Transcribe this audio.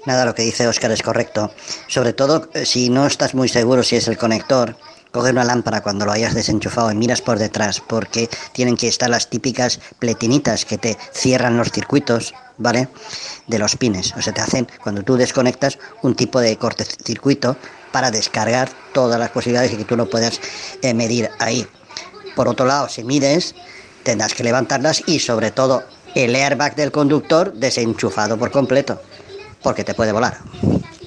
Nada, lo que dice Óscar es correcto. Sobre todo, si no estás muy seguro si es el conector, coge una lámpara cuando lo hayas desenchufado y miras por detrás, porque tienen que estar las típicas pletinitas que te cierran los circuitos, ¿vale? De los pines. O sea, te hacen, cuando tú desconectas, un tipo de cortocircuito para descargar todas las posibilidades y que tú lo puedas medir ahí. Por otro lado, si mides, tendrás que levantarlas y sobre todo el airbag del conductor desenchufado por completo, porque te puede volar.